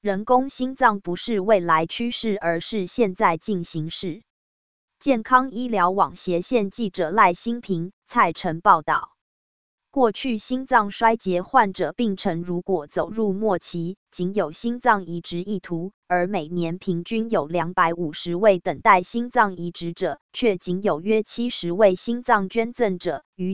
人工心脏不是未来趋势，而是现在进行式。健康医疗网斜线记者赖新平、蔡晨报道。过去心脏衰竭患者病程如果走入末期，仅有心脏移植意图，而每年平均有250位等待心脏移植者，却仅有约70位心脏捐赠者，逾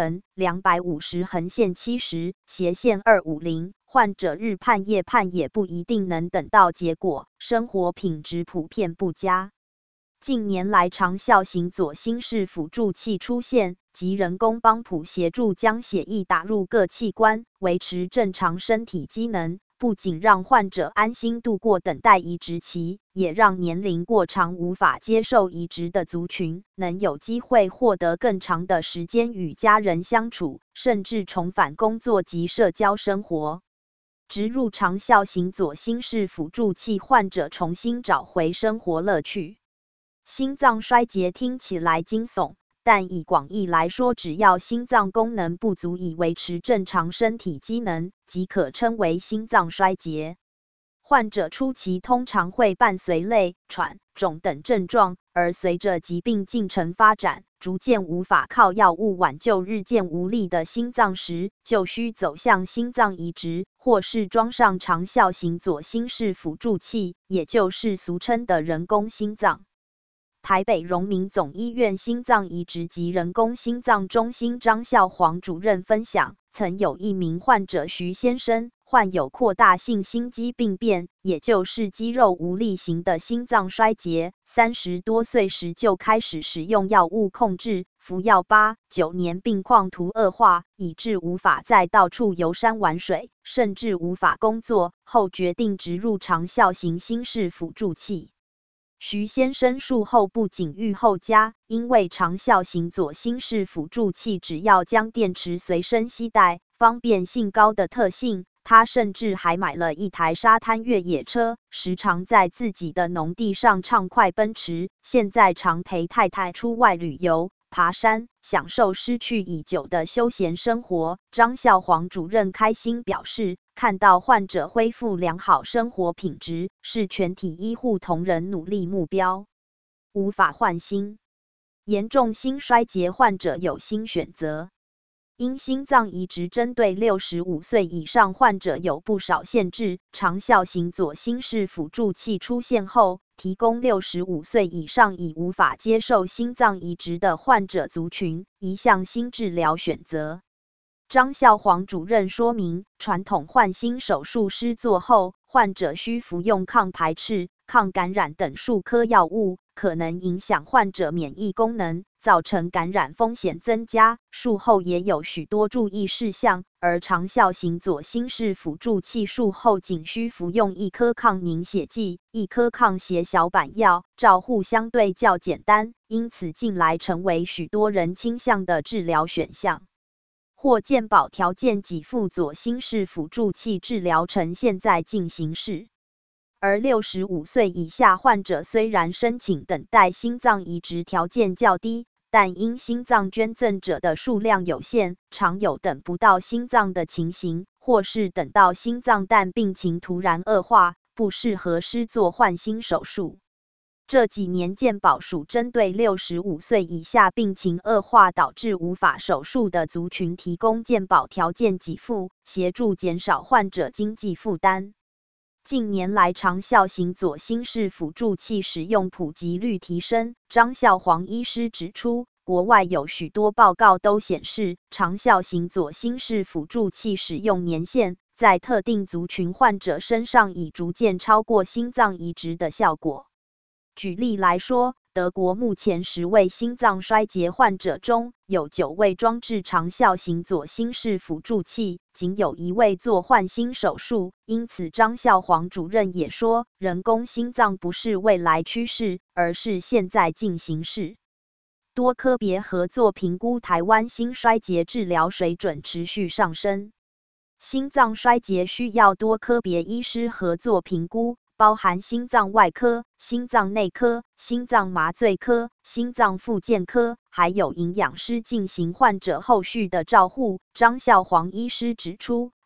70%，250/70斜线250。患者日盼夜盼也不一定能等到结果，生活品质普遍不佳。近年来，长效型左心室辅助器出现，及人工帮浦协助将血液打入各器官，维持正常身体机能，不仅让患者安心度过等待移植期，也让年龄过长无法接受移植的族群，能有机会获得更长的时间与家人相处，甚至重返工作及社交生活。植入长效型左心室辅助器，患者重新找回生活乐趣。心脏衰竭听起来惊悚，但以广义来说，只要心脏功能不足以维持正常身体机能，即可称为心脏衰竭。患者初期通常会伴随累、喘、肿等症状，而随着疾病进程发展，逐渐无法靠药物挽救日渐无力的心脏时，就需走向心脏移植，或是装上长效型左心室辅助器，也就是俗称的人工心脏。台北荣民总医院心脏移植及人工心脏中心张孝煌主任分享，曾有一名患者徐先生，患有扩大性心肌病变，也就是肌肉无力型的心脏衰竭，30多岁时就开始使用药物控制，服药8、9年，病况突恶化，以致无法再到处游山玩水，甚至无法工作，后决定植入长效型心室辅助器。徐先生术后不仅愈后佳，因为长效型左心室辅助器只要将电池随身携带，方便性高的特性，他甚至还买了一台沙滩越野车，时常在自己的农地上畅快奔驰。现在常陪太太出外旅游、爬山，享受失去已久的休闲生活。张孝煌主任开心表示，看到患者恢复良好生活品质，是全体医护同仁努力目标。无法换心，严重心衰竭患者有新选择。因心脏移植针对65岁以上患者有不少限制，长效型左心室辅助器出现后，提供65岁以上已无法接受心脏移植的患者族群一项新治疗选择。张孝煌主任说明，传统换心手术施作后，患者需服用抗排斥、抗感染等数颗药物，可能影响患者免疫功能，造成感染风险增加。术后也有许多注意事项，而长效型左心室辅助器术后仅需服用1颗抗凝血剂、1颗抗血小板药，照护相对较简单，因此近来成为许多人倾向的治疗选项。或健保条件给付左心室辅助器治疗呈现在进行式。而65岁以下患者虽然申请等待心脏移植条件较低，但因心脏捐赠者的数量有限，常有等不到心脏的情形，或是等到心脏但病情突然恶化，不适合施作换心手术。这几年健保署针对65岁以下病情恶化导致无法手术的族群提供健保条件给付，协助减少患者经济负担。近年来长效型左心室辅助器使用普及率提升，张孝煌医师指出，国外有许多报告都显示，长效型左心室辅助器使用年限在特定族群患者身上已逐渐超过心脏移植的效果。举例来说，德国目前10位心脏衰竭患者中，有9位装置长效型左心室辅助器，仅有1位做换心手术。因此，张孝煌主任也说，人工心脏不是未来趋势，而是现在进行式。多科别合作评估台湾心衰竭治疗水准持续上升。心脏衰竭需要多科别医师合作评估，包含心脏外科、心脏内科、心脏麻醉科、心脏复健科，还有营养师进行患者后续的照护。张孝煌医师指出，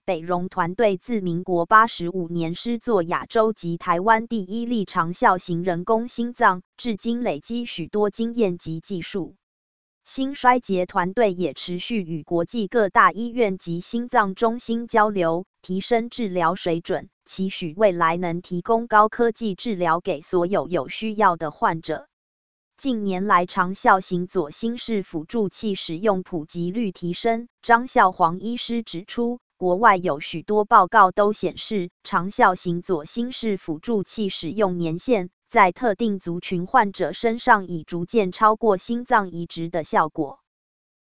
北荣团队自民国85年施作亚洲及台湾第一例长效型人工心脏，至今累积许多经验及技术。心衰竭团队也持续与国际各大医院及心脏中心交流，提升治疗水准，期许未来能提供高科技治疗给所有有需要的患者。近年来，长效型左心室辅助器使用普及率提升。张孝煌医师指出，国外有许多报告都显示，长效型左心室辅助器使用年限在特定族群患者身上已逐渐超过心脏移植的效果。